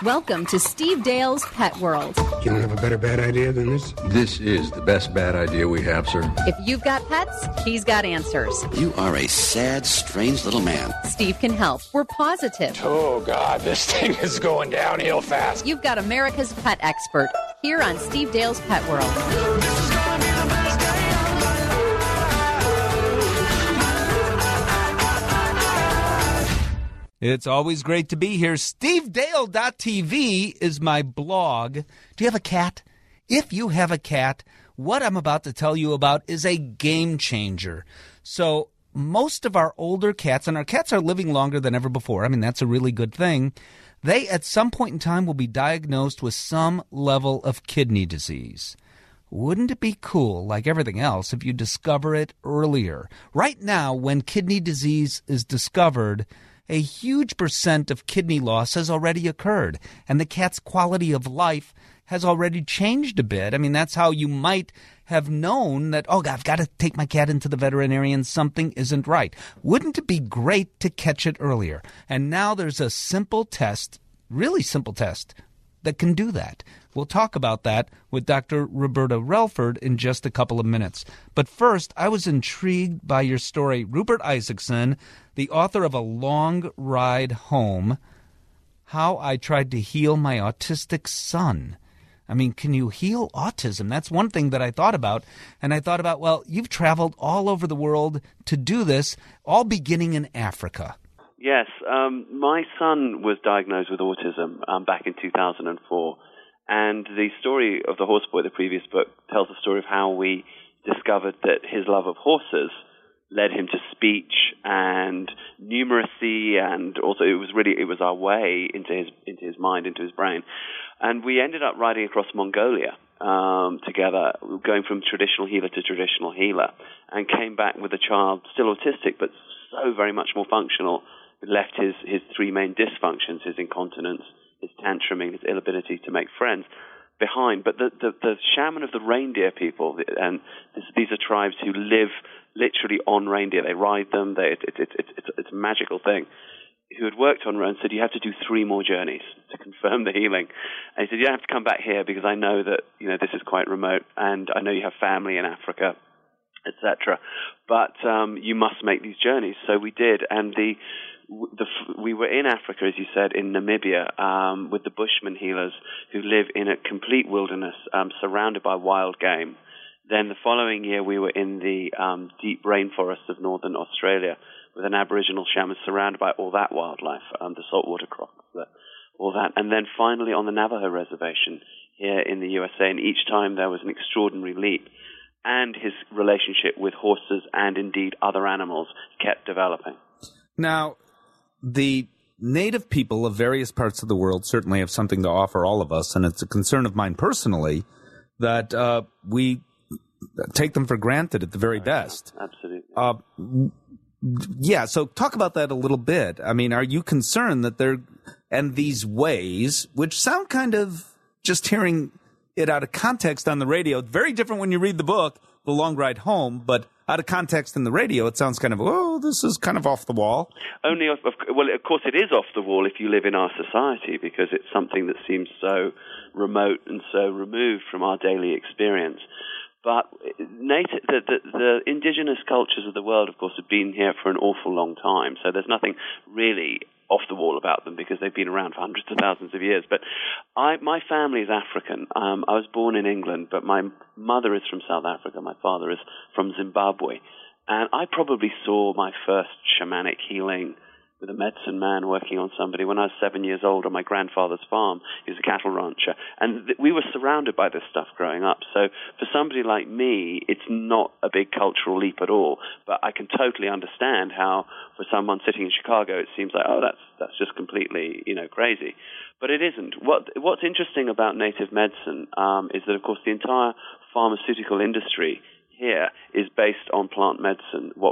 Welcome to Steve Dale's Pet World. You don't have a better bad idea than this? This is the best bad idea we have, sir. If you've got pets, he's got answers. You are a sad, strange little man. Steve can help. We're positive. Oh, God, this thing is going downhill fast. You've got America's pet expert here on Steve Dale's Pet World. It's always great to be here. SteveDale.tv is my blog. Do you have a cat? If you have a cat, what I'm about to tell you about is a game changer. So most of our older cats, and our cats are living longer than ever before. I mean, that's a really good thing. They, at some point in time, will be diagnosed with some level of kidney disease. Wouldn't it be cool, like everything else, if you discover it earlier? Right now, when kidney disease is discovered, a huge percent of kidney loss has already occurred, and the cat's quality of life has already changed a bit. I mean, that's how you might have known that, oh, God, I've got to take my cat into the veterinarian. Something isn't right. Wouldn't it be great to catch it earlier? And now there's a simple test, really simple test, that can do that. We'll talk about that with Dr. Roberta Relford in just a couple of minutes. But first, I was intrigued by your story. Rupert Isaacson, the author of A Long Ride Home, How I Tried to Heal My Autistic Son. I mean, can you heal autism? That's one thing that I thought about. And I thought about, well, you've traveled all over the world to do this, all beginning in Africa. Yes. My son was diagnosed with autism back in 2004. And the story of The Horse Boy, the previous book, tells the story of how we discovered that his love of horses led him to speech and numeracy, and also it was our way into his mind, into his brain. And we ended up riding across Mongolia together, going from traditional healer to traditional healer, and came back with a child still autistic, but so very much more functional. It left his three main dysfunctions, his incontinence, his tantruming, his inability to make friends, behind. But the shaman of the reindeer people, and these are tribes who live literally on reindeer. They ride them. It's a magical thing. Who had worked on and said, you have to do 3 more journeys to confirm the healing. And he said, you don't have to come back here because I know that this is quite remote, and I know you have family in Africa, etc. But you must make these journeys. So we did, and we were in Africa, as you said, in Namibia, with the Bushman healers who live in a complete wilderness, surrounded by wild game. Then the following year, we were in the deep rainforests of northern Australia with an Aboriginal shaman surrounded by all that wildlife, the saltwater crocs, all that. And then finally on the Navajo reservation here in the USA, and each time there was an extraordinary leap. And his relationship with horses and indeed other animals kept developing. Now, the native people of various parts of the world certainly have something to offer all of us, and it's a concern of mine personally that we take them for granted at the very best. Absolutely. Yeah, so talk about that a little bit. I mean, are you concerned that these ways, which sound kind of, just hearing it out of context on the radio, very different when you read the book, The Long Ride Home, but out of context in the radio, it sounds kind of, oh, this is kind of off the wall. Well, of course it is off the wall if you live in our society, because it's something that seems so remote and so removed from our daily experience. But the indigenous cultures of the world, of course, have been here for an awful long time, so there's nothing really off the wall about them because they've been around for hundreds of thousands of years. But my family is African. I was born in England, but my mother is from South Africa. My father is from Zimbabwe. And I probably saw my first shamanic healing with a medicine man working on somebody when I was 7 years old on my grandfather's farm. He was a cattle rancher. And we were surrounded by this stuff growing up. So for somebody like me, it's not a big cultural leap at all. But I can totally understand how for someone sitting in Chicago, it seems like, oh, that's just completely, crazy. But it isn't. What's interesting about native medicine is that, of course, the entire pharmaceutical industry here is based on plant medicine, what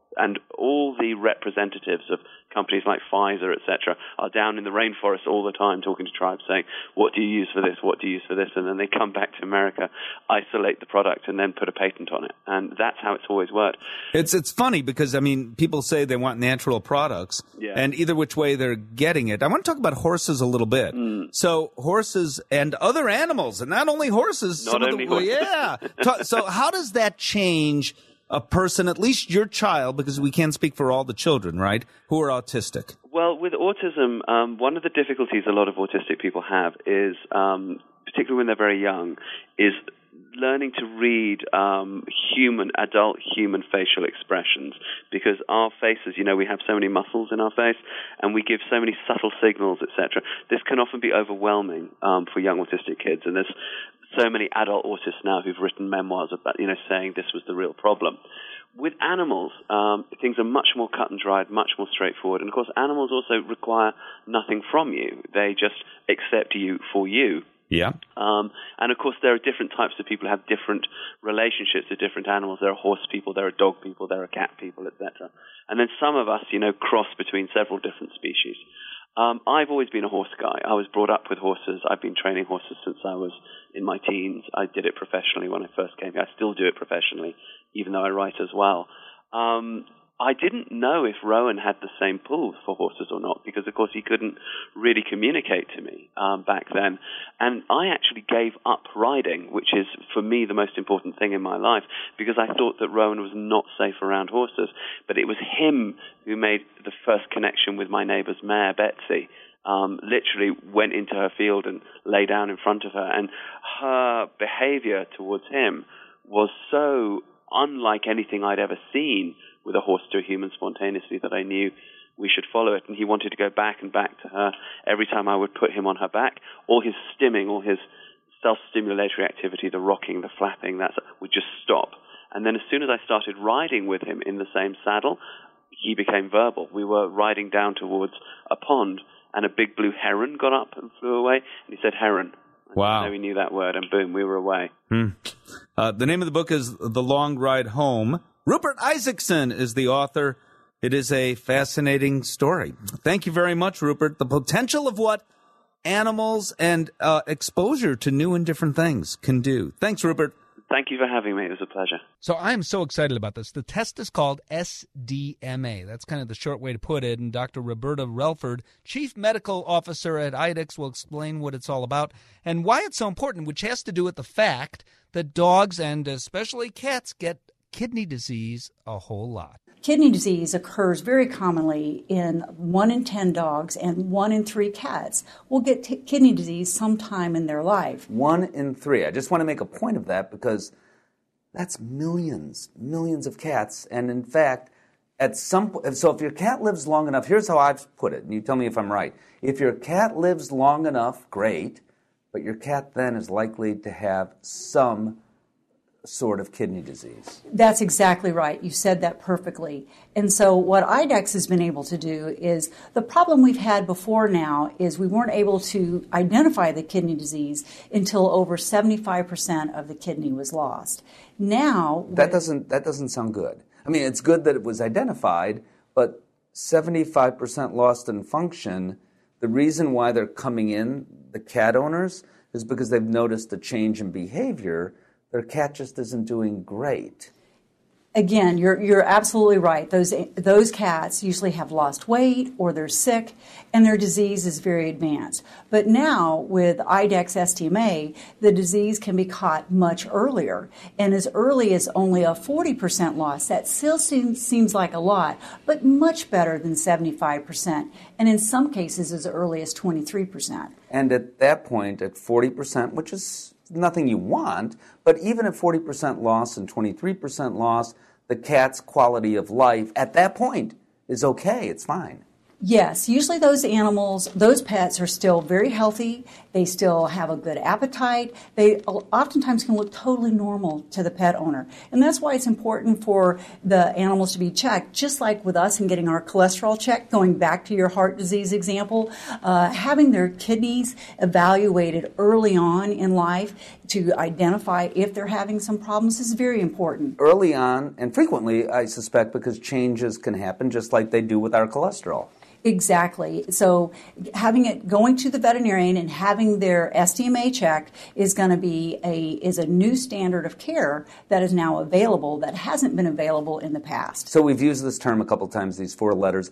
And all the representatives of companies like Pfizer, etc., are down in the rainforest all the time talking to tribes saying, what do you use for this, what do you use for this? And then they come back to America, isolate the product, and then put a patent on it. And that's how it's always worked. It's funny because, I mean, people say they want natural products, and either which way they're getting it. I want to talk about horses a little bit. So horses and other animals, and not only horses. Not only horses. Yeah. So how does that change a person, at least your child, because we can't speak for all the children, right, who are autistic? Well, with autism, one of the difficulties a lot of autistic people have is, particularly when they're very young, is learning to read adult human facial expressions, because our faces, we have so many muscles in our face, and we give so many subtle signals, etc. This can often be overwhelming for young autistic kids, and there's so many adult autists now who've written memoirs about, saying this was the real problem. With animals, things are much more cut and dried, much more straightforward. And, of course, animals also require nothing from you. They just accept you for you. Yeah. And, of course, there are different types of people who have different relationships to different animals. There are horse people, there are dog people, there are cat people, etc. And then some of us, cross between several different species. I've always been a horse guy. I was brought up with horses. I've been training horses since I was in my teens. I did it professionally when I first came here. I still do it professionally, even though I write as well. I didn't know if Rowan had the same pull for horses or not, because, of course, he couldn't really communicate to me back then. And I actually gave up riding, which is, for me, the most important thing in my life, because I thought that Rowan was not safe around horses. But it was him who made the first connection with my neighbor's mare, Betsy. Literally went into her field and lay down in front of her. And her behavior towards him was so unlike anything I'd ever seen with a horse to a human spontaneously that I knew we should follow it. And he wanted to go back and back to her every time I would put him on her back. All his stimming, all his self-stimulatory activity, the rocking, the flapping, that would just stop. And then as soon as I started riding with him in the same saddle, he became verbal. We were riding down towards a pond, and a big blue heron got up and flew away, and he said, heron. Wow. So we knew that word, and boom, we were away. The name of the book is The Long Ride Home. Rupert Isaacson is the author. It is a fascinating story. Thank you very much, Rupert. The potential of what animals and exposure to new and different things can do. Thanks, Rupert. Thank you for having me. It was a pleasure. So I'm so excited about this. The test is called SDMA. That's kind of the short way to put it. And Dr. Roberta Relford, Chief Medical Officer at IDEXX, will explain what it's all about and why it's so important, which has to do with the fact that dogs and especially cats get kidney disease a whole lot. Kidney disease occurs very commonly in 1 in 10 dogs, and 1 in 3 cats will get kidney disease sometime in their life. 1 in 3. I just want to make a point of that because that's millions of cats. And in fact, so if your cat lives long enough, here's how I've put it, and you tell me if I'm right. If your cat lives long enough, great, but your cat then is likely to have some sort of kidney disease. That's exactly right. You said that perfectly. And so what IDEXX has been able to do is, the problem we've had before now is we weren't able to identify the kidney disease until over 75% of the kidney was lost. Now... That doesn't sound good. I mean, it's good that it was identified, but 75% lost in function, the reason why they're coming in, the cat owners, is because they've noticed a change in behavior. Their cat just isn't doing great. Again, you're absolutely right. Those cats usually have lost weight or they're sick and their disease is very advanced. But now with IDEXX SDMA, the disease can be caught much earlier, and as early as only a 40% loss. That still seems like a lot, but much better than 75%, and in some cases as early as 23%. And at that point, at 40%, which is nothing you want, but even at 40% loss and 23% loss, the cat's quality of life at that point is okay. It's fine. Yes, usually those animals, those pets are still very healthy. They still have a good appetite. They oftentimes can look totally normal to the pet owner. And that's why it's important for the animals to be checked, just like with us in getting our cholesterol checked, going back to your heart disease example, having their kidneys evaluated early on in life to identify if they're having some problems is very important. Early on, and frequently, I suspect, because changes can happen just like they do with our cholesterol. Exactly. So going to the veterinarian and having their SDMA checked is going to be a new standard of care that is now available that hasn't been available in the past. So we've used this term a couple times, these 4 letters,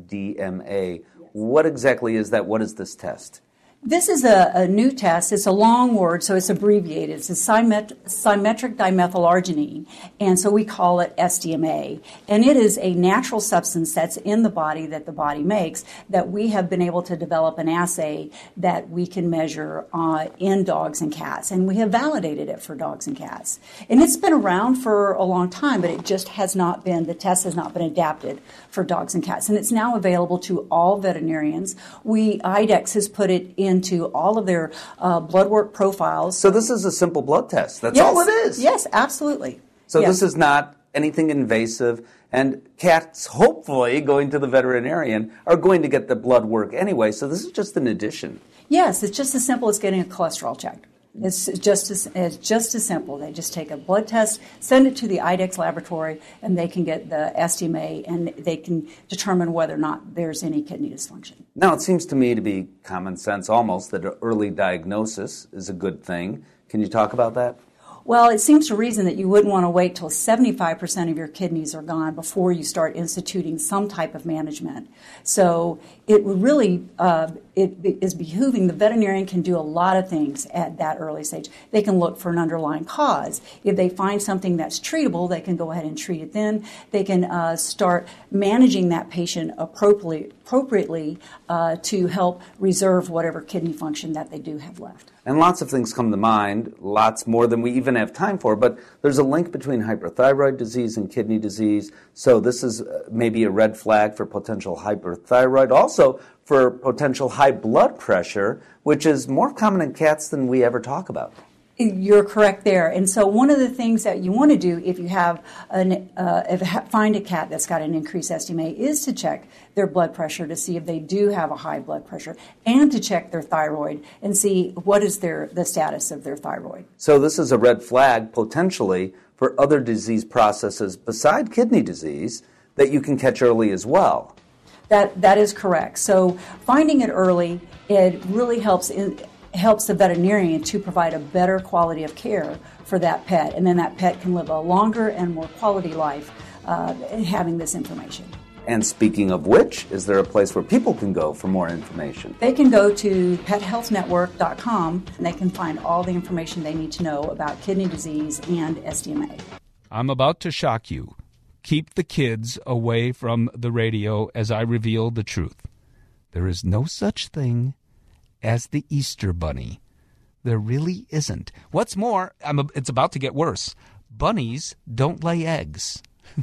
SDMA. What exactly is that? What is this test? This is a new test. It's a long word, so it's abbreviated. It's a symmetric dimethylarginine, and so we call it SDMA. And it is a natural substance that's in the body that the body makes that we have been able to develop an assay that we can measure in dogs and cats. And we have validated it for dogs and cats. And it's been around for a long time, but it just has not been, the test has not been adapted for dogs and cats. And it's now available to all veterinarians. IDEXX has put it into all of their blood work profiles. So this is a simple blood test. That's all it is. Yes, absolutely. So this is not anything invasive. And cats, hopefully, going to the veterinarian, are going to get the blood work anyway. So this is just an addition. Yes, it's just as simple as getting a cholesterol check. It's just as simple. They just take a blood test, send it to the IDEXX laboratory, and they can get the SDMA, and they can determine whether or not there's any kidney dysfunction. Now, it seems to me to be common sense almost that an early diagnosis is a good thing. Can you talk about that? Well, it seems to reason that you wouldn't want to wait till 75% of your kidneys are gone before you start instituting some type of management. So it would really, it is behooving, the veterinarian can do a lot of things at that early stage. They can look for an underlying cause. If they find something that's treatable, they can go ahead and treat it then. They can start managing that patient appropriately to help reserve whatever kidney function that they do have left. And lots of things come to mind, lots more than we even have time for, but there's a link between hyperthyroid disease and kidney disease, so this is maybe a red flag for potential hyperthyroid, also for potential high blood pressure, which is more common in cats than we ever talk about. You're correct there. And so one of the things that you want to do if you have find a cat that's got an increased SDMA is to check their blood pressure to see if they do have a high blood pressure and to check their thyroid and see what is the status of their thyroid. So this is a red flag potentially for other disease processes beside kidney disease that you can catch early as well. That is correct. So finding it early, it really helps the veterinarian to provide a better quality of care for that pet, and then that pet can live a longer and more quality life having this information. And speaking of which, is there a place where people can go for more information? They can go to pethealthnetwork.com, and they can find all the information they need to know about kidney disease and SDMA. I'm about to shock you. Keep the kids away from the radio as I reveal the truth. There is no such thing as the Easter Bunny. There really isn't. What's more, it's about to get worse. Bunnies don't lay eggs.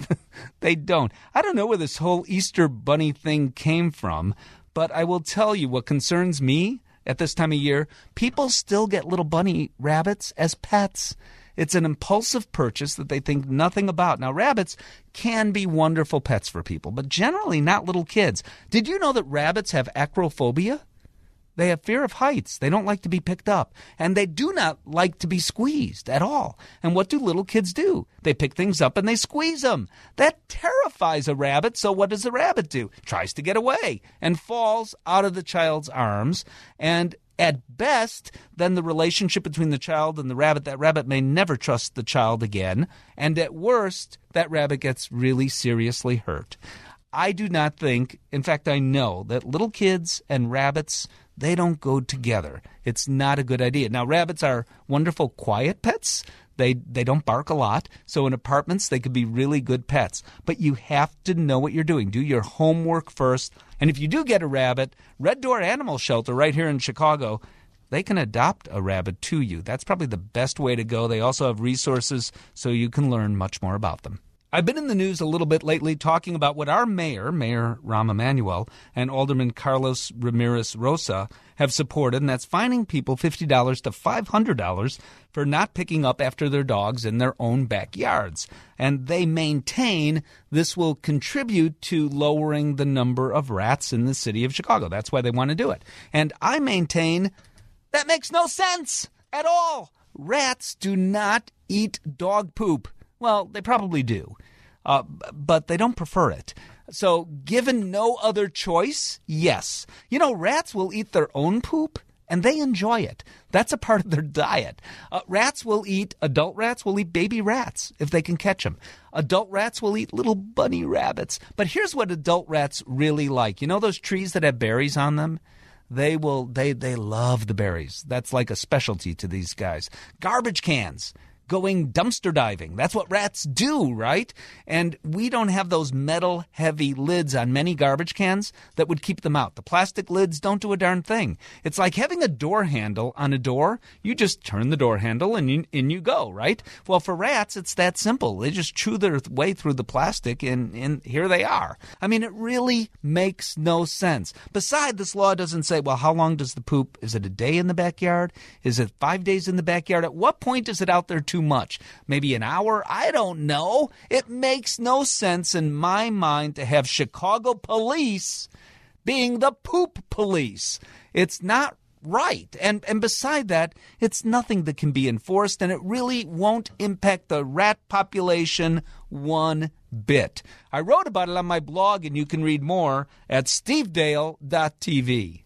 They don't. I don't know where this whole Easter Bunny thing came from, but I will tell you what concerns me at this time of year. People still get little bunny rabbits as pets. It's an impulsive purchase that they think nothing about. Now, rabbits can be wonderful pets for people, but generally not little kids. Did you know that rabbits have acrophobia? They have fear of heights. They don't like to be picked up. And they do not like to be squeezed at all. And what do little kids do? They pick things up and they squeeze them. That terrifies a rabbit. So what does a rabbit do? Tries to get away and falls out of the child's arms. And at best, then the relationship between the child and that rabbit may never trust the child again. And at worst, that rabbit gets really seriously hurt. I do not think, in fact, I know that little kids and rabbits, they don't go together. It's not a good idea. Now, rabbits are wonderful quiet pets. They don't bark a lot. So in apartments, they could be really good pets. But you have to know what you're doing. Do your homework first. And if you do get a rabbit, Red Door Animal Shelter right here in Chicago, they can adopt a rabbit to you. That's probably the best way to go. They also have resources so you can learn much more about them. I've been in the news a little bit lately talking about what our Mayor Rahm Emanuel, and Alderman Carlos Ramirez Rosa have supported, and that's fining people $50 to $500 for not picking up after their dogs in their own backyards. And they maintain this will contribute to lowering the number of rats in the city of Chicago. That's why they want to do it. And I maintain that makes no sense at all. Rats do not eat dog poop. Well, they probably do, but they don't prefer it. So given no other choice, yes. You know, rats will eat their own poop, and they enjoy it. That's a part of their diet. Adult rats will eat baby rats if they can catch them. Adult rats will eat little bunny rabbits. But here's what adult rats really like. You know those trees that have berries on them? They love the berries. That's like a specialty to these guys. Garbage cans. Going dumpster diving. That's what rats do, right? And we don't have those metal-heavy lids on many garbage cans that would keep them out. The plastic lids don't do a darn thing. It's like having a door handle on a door. You just turn the door handle and in you go, right? Well, for rats, it's that simple. They just chew their way through the plastic, and here they are. I mean, it really makes no sense. Besides, this law doesn't say, well, how long does the poop? Is it a day in the backyard? Is it 5 days in the backyard? At what point is it out there too much? Maybe an hour? I don't know. It makes no sense in my mind to have Chicago police being the poop police. It's not right. And beside that, it's nothing that can be enforced, and it really won't impact the rat population one bit. I wrote about it on my blog, and you can read more at stevedale.tv.